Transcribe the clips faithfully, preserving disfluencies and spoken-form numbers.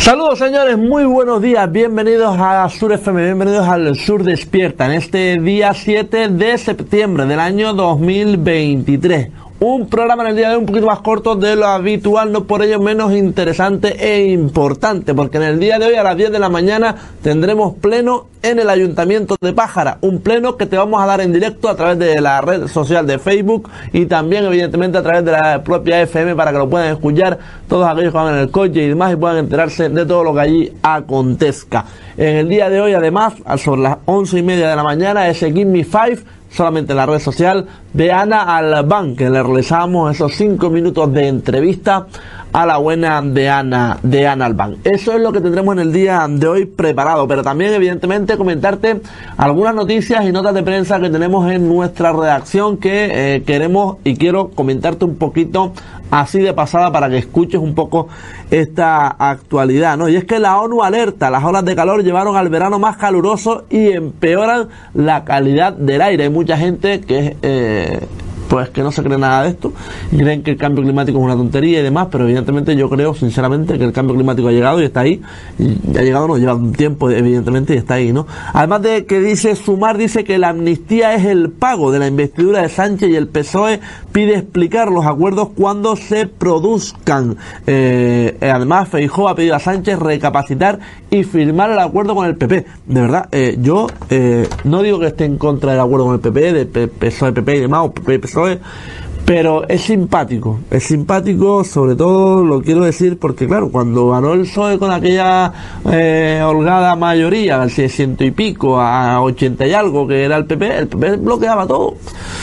Saludos señores, muy buenos días, bienvenidos a Sur F M, bienvenidos al Sur Despierta en este día siete de septiembre del año dos mil veintitrés. Un programa en el día de hoy un poquito más corto de lo habitual, no por ello menos interesante e importante, porque en el día de hoy a las diez de la mañana tendremos pleno en el Ayuntamiento de Pájara, un pleno que te vamos a dar en directo a través de la red social de Facebook y también evidentemente a través de la propia F M para que lo puedan escuchar todos aquellos que van en el coche y demás y puedan enterarse de todo lo que allí acontezca. En el día de hoy además, sobre las once y media de la mañana, ese Give Me Five, solamente en la red social de Ana Albán, que le realizamos esos cinco minutos de entrevista a la buena de Ana, de Ana Albán. Eso es lo que tendremos en el día de hoy preparado, pero también evidentemente comentarte algunas noticias y notas de prensa que tenemos en nuestra redacción que eh, queremos y quiero comentarte un poquito así de pasada para que escuches un poco esta actualidad, ¿no? Y es que la ONU alerta, las olas de calor llevaron al verano más caluroso y empeoran la calidad del aire. Hay mucha gente que eh, pues que no se cree nada de esto, creen que el cambio climático es una tontería y demás, pero evidentemente yo creo sinceramente que el cambio climático ha llegado y está ahí, y ha llegado, no, lleva un tiempo evidentemente y está ahí, ¿no? Además de que dice Sumar, dice que la amnistía es el pago de la investidura de Sánchez y el P S O E pide explicar los acuerdos cuando se produzcan. Eh, además Feijóo ha pedido a Sánchez recapacitar y firmar el acuerdo con el P P. De verdad, eh, yo eh, no digo que esté en contra del acuerdo con el P P, de P S O E, P P y demás, o P P, P S O E, pero es simpático, es simpático, sobre todo lo quiero decir porque claro, cuando ganó el P S O E con aquella eh, holgada mayoría, al seiscientos y pico, a ochenta y algo que era el P P, el P P bloqueaba todo.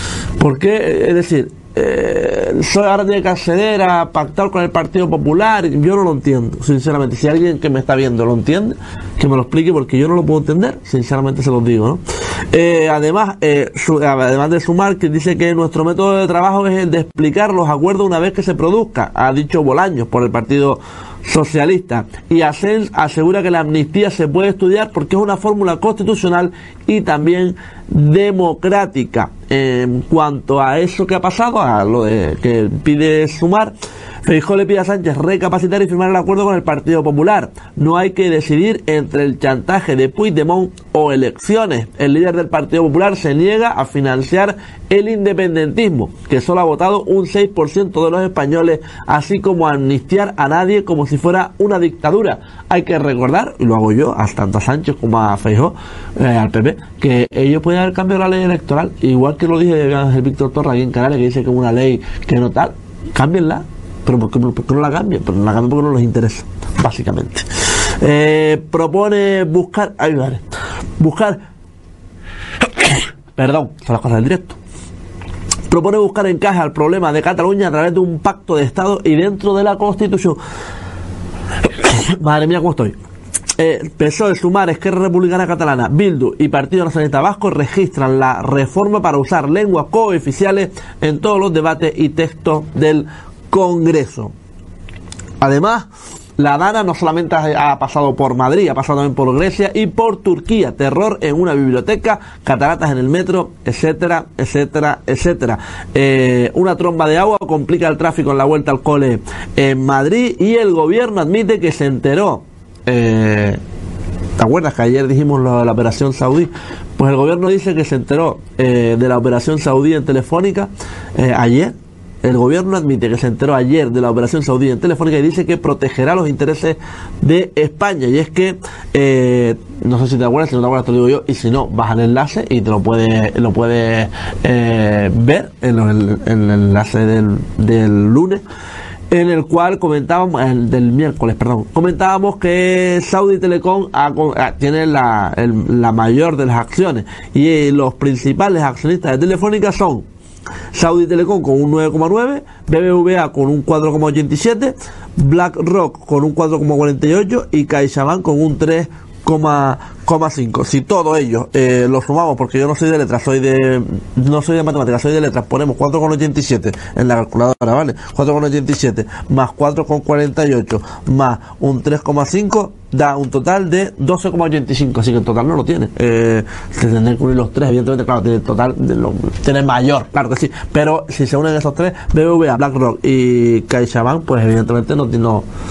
Porque, es decir, eh, el P S O E ahora tiene que acceder a pactar con el Partido Popular, yo no lo entiendo, sinceramente. Si alguien que me está viendo lo entiende, que me lo explique porque yo no lo puedo entender, sinceramente se los digo, ¿no? Eh, además, eh, su, además de Sumar, que dice que nuestro método de trabajo es el de explicar los acuerdos una vez que se produzca, ha dicho Bolaños por el Partido Socialista, y Asens asegura que la amnistía se puede estudiar porque es una fórmula constitucional y también democrática. En cuanto a eso que ha pasado, a lo de que pide Sumar, Feijóo le pide a Sánchez recapacitar y firmar el acuerdo con el Partido Popular. No hay que decidir entre el chantaje de Puigdemont o elecciones. El líder del Partido Popular se niega a financiar el independentismo, que solo ha votado un seis por ciento de los españoles, así como a amnistiar a nadie como si fuera una dictadura. Hay que recordar, y lo hago yo, a tanto a Sánchez como a Feijóo, eh, al P P, que ellos pueden haber cambiado la ley electoral, igual que lo dije Ángel Víctor Torra aquí en Canales, que dice que es una ley que no tal, cámbienla. Pero ¿por qué, por qué no la cambian? Pero no la cambian porque no les interesa, básicamente. Eh, propone buscar, ay, vale, buscar, perdón, son las cosas del directo. Propone buscar encaje al problema de Cataluña a través de un pacto de Estado y dentro de la Constitución. Madre mía, ¿cómo estoy? Eh, P S O E, Sumar, Esquerra Republicana Catalana, Bildu y Partido Nacionalista Vasco registran la reforma para usar lenguas cooficiales en todos los debates y textos del Congreso. Además, la Dana no solamente ha pasado por Madrid, ha pasado también por Grecia y por Turquía. Terror en una biblioteca, cataratas en el metro, etcétera, etcétera, etcétera. Eh, una tromba de agua complica el tráfico en la vuelta al cole en Madrid y el gobierno admite que se enteró. Eh, ¿Te acuerdas que ayer dijimos lo de la operación saudí? Pues el gobierno dice que se enteró eh, de la operación saudí en Telefónica eh, ayer. El gobierno admite que se enteró ayer de la operación saudí en Telefónica y dice que protegerá los intereses de España. Y es que, eh, no sé si te acuerdas, si no te acuerdas te lo digo yo, y si no, vas al enlace y te lo puedes lo puedes eh, ver en, lo, en, en el enlace del, del lunes, en el cual comentábamos, el del miércoles, perdón, comentábamos que Saudi Telecom ha, tiene la, el, la mayor de las acciones y eh, los principales accionistas de Telefónica son Saudi Telecom con un nueve coma nueve, B B V A con un cuatro coma ochenta y siete, BlackRock con un cuatro coma cuarenta y ocho y CaixaBank con un tres coma cinco. Si todo ello eh, lo sumamos, porque yo no soy de letras, soy de no soy de matemáticas, soy de letras, ponemos cuatro coma ochenta y siete en la calculadora, ¿vale? cuatro coma ochenta y siete más cuatro coma cuarenta y ocho más un tres coma cinco da un total de doce coma ochenta y cinco, así que el total no lo tiene. Eh, se tendrán que unir los tres, evidentemente, claro, tiene el total, de lo, tiene mayor, claro que sí, pero si se unen esos tres, B B V A, BlackRock y CaixaBank, pues evidentemente no, no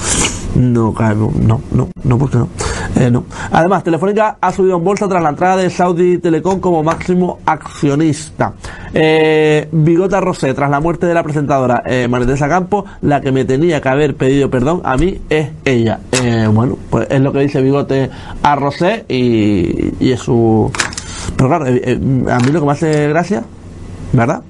No, no, no, no, ¿por qué no? Eh, no. Además, Telefónica ha subido en bolsa tras la entrada de Saudi Telecom como máximo accionista. Eh, Bigota Rosé, tras la muerte de la presentadora eh, María Teresa Campos, la que me tenía que haber pedido perdón a mí es ella. Eh, bueno, pues es lo que dice Bigote a Rosé y, y es su... Pero claro, eh, eh, a mí lo que me hace gracia, ¿verdad?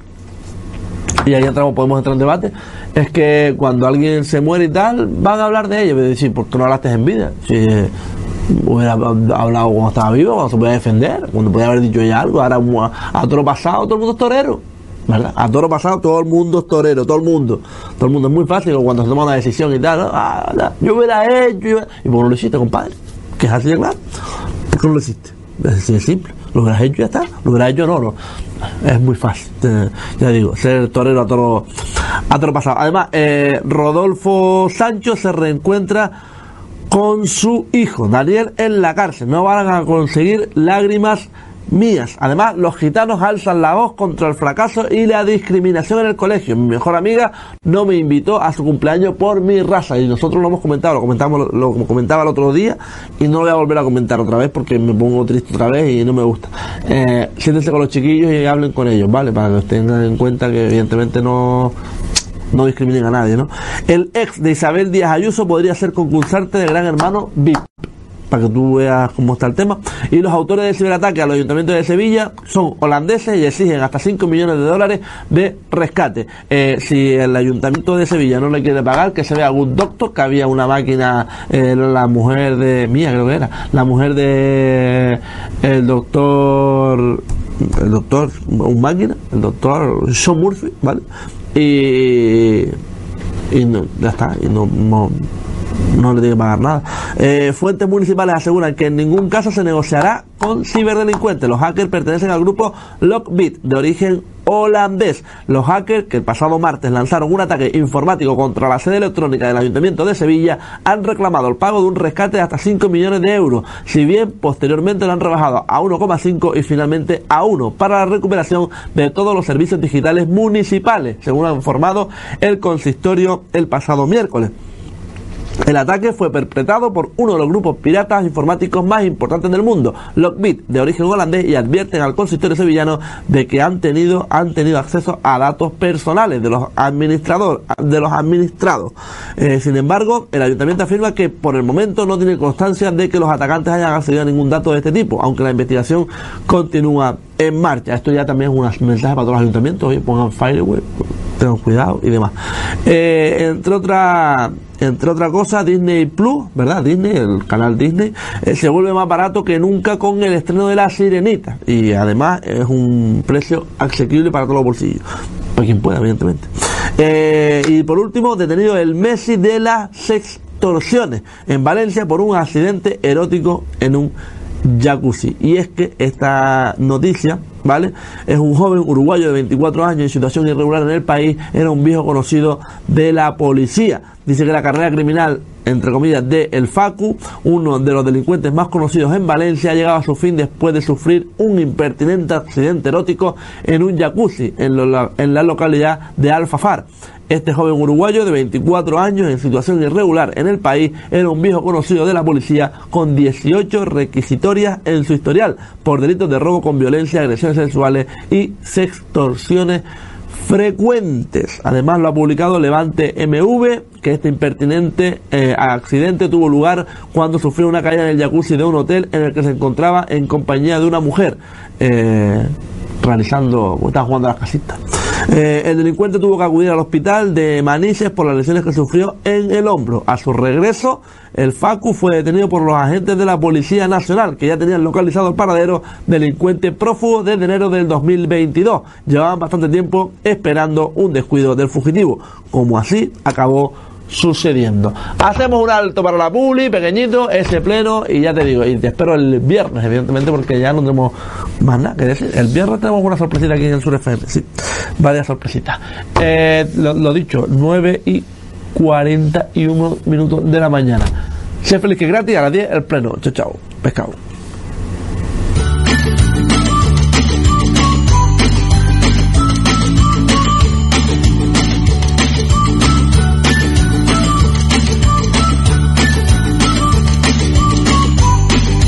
Y ahí entramos, podemos entrar en debate, es que cuando alguien se muere y tal, van a hablar de ello, y decir, ¿por qué no hablaste en vida? Si eh, hubiera hablado cuando estaba vivo, cuando se podía defender, cuando podía haber dicho ya algo, ahora a, a toro pasado todo el mundo es torero, ¿verdad? A toro pasado todo el mundo es torero, todo el mundo, todo el mundo es muy fácil cuando se toma una decisión y tal, ¿no? Ah, yo hubiera hecho, yo hubiera... ¿y por qué no lo hiciste, compadre? Que es así de claro, ¿por qué no lo hiciste? Es así de simple. Lo hubieras hecho y ya está, lo hubieras hecho no, no. Es muy fácil, eh, ya digo, ser torero a toro, a toro pasado. Además, eh, Rodolfo Sancho se reencuentra con su hijo, Daniel, en la cárcel. No van a conseguir lágrimas mías. Además, los gitanos alzan la voz contra el fracaso y la discriminación en el colegio. Mi mejor amiga no me invitó a su cumpleaños por mi raza, y nosotros lo hemos comentado, lo comentamos, lo, lo comentaba el otro día, y no lo voy a volver a comentar otra vez porque me pongo triste otra vez y no me gusta. Eh, siéntense con los chiquillos y hablen con ellos, ¿vale? Para que tengan en cuenta que evidentemente no no discriminen a nadie, ¿no? El ex de Isabel Díaz Ayuso podría ser concursante de Gran Hermano V I P, para que tú veas cómo está el tema. Y los autores del ciberataque al Ayuntamiento de Sevilla son holandeses y exigen hasta cinco millones de dólares de rescate. Eh, si el Ayuntamiento de Sevilla no le quiere pagar, que se vea algún doctor, que había una máquina, eh, la mujer de mía creo que era, la mujer de el doctor el doctor, un máquina, el doctor Sean Murphy, ¿vale? Y y no, ya está, y no, no no le tiene que pagar nada. Eh, fuentes municipales aseguran que en ningún caso se negociará con ciberdelincuentes. Los hackers pertenecen al grupo Lockbit, de origen holandés. Los hackers, que el pasado martes lanzaron un ataque informático contra la sede electrónica del Ayuntamiento de Sevilla, han reclamado el pago de un rescate de hasta cinco millones de euros, si bien posteriormente lo han rebajado a uno coma cinco y finalmente a uno, para la recuperación de todos los servicios digitales municipales, según ha informado el consistorio el pasado miércoles. El ataque fue perpetrado por uno de los grupos piratas informáticos más importantes del mundo, Lockbit, de origen holandés, y advierten al consistorio sevillano de que han tenido han tenido acceso a datos personales de los administradores, de los administrados. Eh, sin embargo, el ayuntamiento afirma que por el momento no tiene constancia de que los atacantes hayan accedido a ningún dato de este tipo, aunque la investigación continúa en marcha. Esto ya también es un mensaje para todos los ayuntamientos: oye, pongan firewall, tengan cuidado y demás. Eh, entre otras Entre otra cosa, Disney Plus, ¿verdad? Disney, el canal Disney, eh, se vuelve más barato que nunca con el estreno de La Sirenita. Y además es un precio asequible para todos los bolsillos. Para quien pueda, evidentemente. Eh, y por último, detenido el Messi de las sextorsiones en Valencia por un accidente erótico en un jacuzzi. Y es que esta noticia, ¿vale?, es un joven uruguayo de veinticuatro años en situación irregular en el país. Era un viejo conocido de la policía. Dice que la carrera criminal, entre comillas, de El Facu, uno de los delincuentes más conocidos en Valencia, ha llegado a su fin después de sufrir un impertinente accidente erótico en un jacuzzi en, lo, en la localidad de Alfafar. Este joven uruguayo de veinticuatro años en situación irregular en el país era un viejo conocido de la policía con dieciocho requisitorias en su historial por delitos de robo con violencia, agresiones sexuales y sextorsiones frecuentes. Además, lo ha publicado Levante M V, que este impertinente eh, accidente tuvo lugar cuando sufrió una caída en el jacuzzi de un hotel en el que se encontraba en compañía de una mujer, eh, realizando, estaba jugando a las casitas. Eh, el delincuente tuvo que acudir al hospital de Manises por las lesiones que sufrió en el hombro. A su regreso, el Facu fue detenido por los agentes de la Policía Nacional, que ya tenían localizado el paradero delincuente prófugo desde enero del dos mil veintidós. Llevaban bastante tiempo esperando un descuido del fugitivo, como así acabó sucediendo. Hacemos un alto para la publi, pequeñito, ese pleno, y ya te digo, y te espero el viernes, evidentemente, porque ya no tenemos más nada que decir. El viernes tenemos una sorpresita aquí en el Sur F M, sí, varias sorpresitas. Eh, lo, lo dicho, nueve y cuarenta y uno minutos de la mañana. Sé feliz que gratis, a las diez el pleno. Chao, chao, pescado.